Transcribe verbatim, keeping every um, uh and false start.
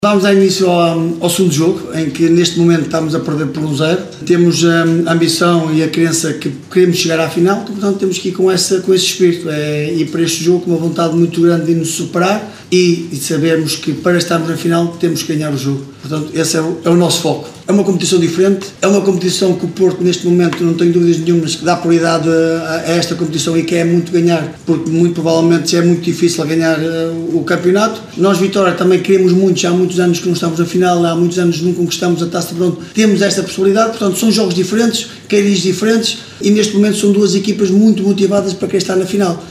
Vamos dar início ao, ao segundo jogo, em que neste momento estamos a perder por um zero. Temos a ambição e a crença que queremos chegar à final, portanto temos que ir com, essa, com esse espírito, é ir para este jogo com uma vontade muito grande de nos superar e, e sabermos que para estarmos na final temos que ganhar o jogo. Portanto esse é o, é o nosso foco. É uma competição diferente, é uma competição que o Porto neste momento, não tenho dúvidas nenhumas, que dá prioridade a, a esta competição e quer muito ganhar, porque muito provavelmente é muito difícil ganhar uh, o campeonato. Nós, Vitória, também queremos muito, já há muitos anos que não estamos na final, há muitos anos que não conquistamos a Taça de Pronto, temos esta possibilidade, portanto são jogos diferentes, queridos diferentes e neste momento são duas equipas muito motivadas para quem está na final.